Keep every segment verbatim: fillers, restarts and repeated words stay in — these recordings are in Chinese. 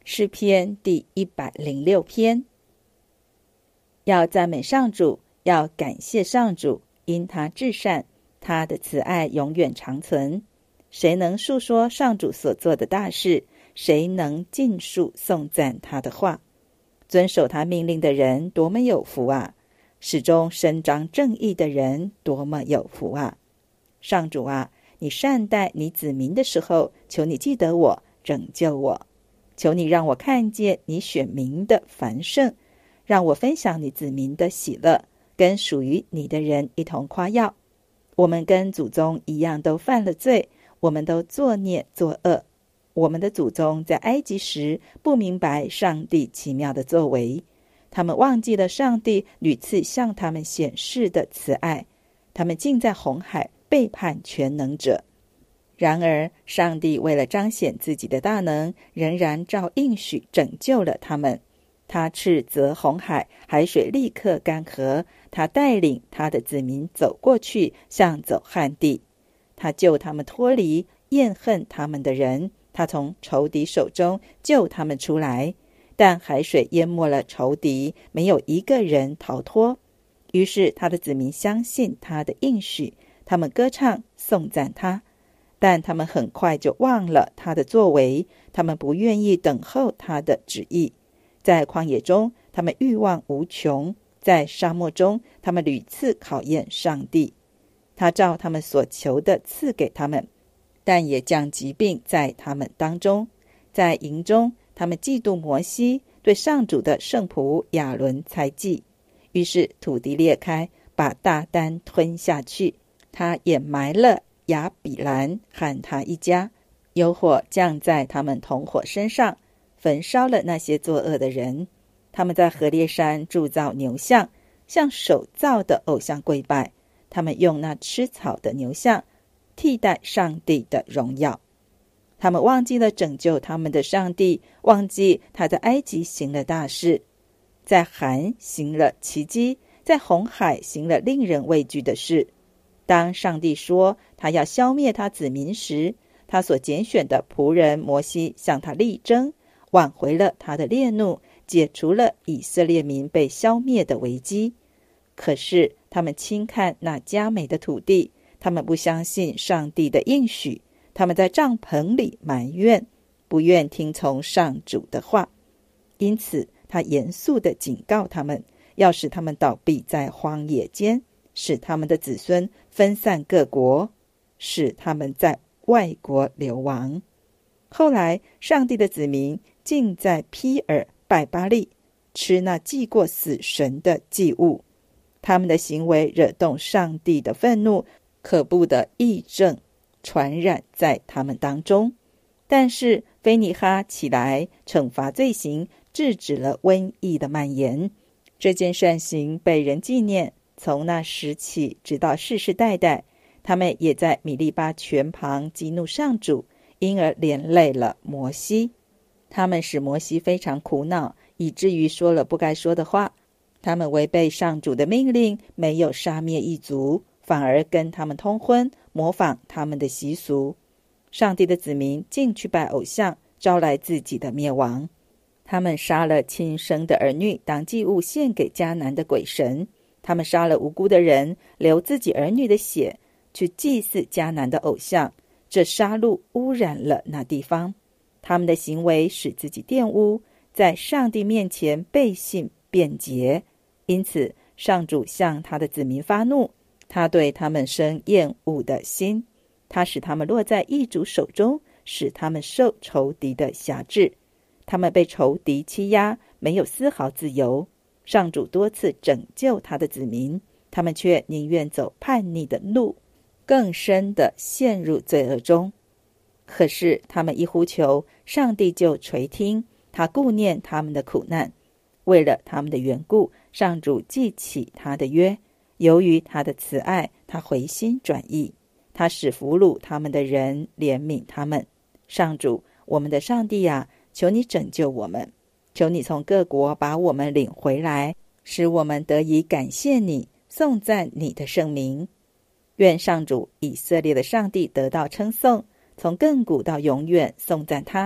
诗篇第一百零六篇。要赞美上主，要感谢上主，因他至善，他的慈爱永远长存。谁能述说上主所做的大事？谁能尽述颂赞他的话？遵守他命令的人多么有福啊！始终伸张正义的人多么有福啊！上主啊，你善待你子民的时候，求你记得我，拯救我。求你让我看见你选民的繁盛，让我分享你子民的喜乐，跟属于你的人一同夸耀。我们跟祖宗一样都犯了罪，我们都作孽作恶。我们的祖宗在埃及时不明白上帝奇妙的作为，他们忘记了上帝屡次向他们显示的慈爱，他们竟在红海背叛全能者。然而上帝为了彰显自己的大能，仍然照应许拯救了他们。他斥责红海，海水立刻干涸，他带领他的子民走过去，像走旱地。他救他们脱离厌恨他们的人，他从仇敌手中救他们出来。但海水淹没了仇敌，没有一个人逃脱。于是他的子民相信他的应许，他们歌唱颂赞他。但他们很快就忘了他的作为，他们不愿意等候他的旨意。在旷野中，他们欲望无穷；在沙漠中，他们屡次考验上帝。他照他们所求的赐给他们，但也降疾病在他们当中。在营中，他们嫉妒摩西，对上主的圣仆亚伦猜忌。于是土地裂开，把大丹吞下去，他掩埋了亚比兰和他一家，有火降在他们同伙身上，焚烧了那些作恶的人。他们在何烈山铸造牛像，向手造的偶像跪拜。他们用那吃草的牛像替代上帝的荣耀。他们忘记了拯救他们的上帝，忘记他在埃及行了大事，在韩行了奇迹，在红海行了令人畏惧的事。当上帝说他要消灭他子民时，他所拣选的仆人摩西向他力争，挽回了他的烈怒，解除了以色列民被消灭的危机。可是他们轻看那佳美的土地，他们不相信上帝的应许，他们在帐篷里埋怨，不愿听从上主的话。因此他严肃地警告他们，要使他们倒闭在荒野间，使他们的子孙分散各国，使他们在外国流亡。后来上帝的子民竟在毗尔拜巴力，吃那祭过死神的祭物。他们的行为惹动上帝的愤怒，可怖的疫症传染在他们当中。但是非尼哈起来惩罚罪行，制止了瘟疫的蔓延。这件善行被人纪念，从那时起直到世世代代。他们也在米利巴泉旁激怒上主，因而连累了摩西。他们使摩西非常苦恼，以至于说了不该说的话。他们违背上主的命令，没有杀灭一族，反而跟他们通婚，模仿他们的习俗。上帝的子民竟去拜偶像，招来自己的灭亡。他们杀了亲生的儿女当祭物献给迦南的鬼神。他们杀了无辜的人，流自己儿女的血，去祭祀迦南的偶像。这杀戮污染了那地方。他们的行为使自己玷污，在上帝面前背信辩解。因此上主向他的子民发怒，他对他们生厌恶的心，他使他们落在异族手中，使他们受仇敌的辖制。他们被仇敌欺压，没有丝毫自由。上主多次拯救他的子民，他们却宁愿走叛逆的路，更深地陷入罪恶中。可是他们一呼求，上帝就垂听，他顾念他们的苦难。为了他们的缘故，上主记起他的约，由于他的慈爱，他回心转意，他使俘虏他们的人怜悯他们。上主，我们的上帝啊，求你拯救我们，求你从各国把我们领回来，使我们得以感谢你，颂赞你的圣名。愿上主以色列的上帝得到称颂，从亘古到永远颂赞他。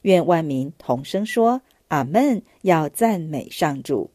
愿万民同声说阿们，要赞美上主。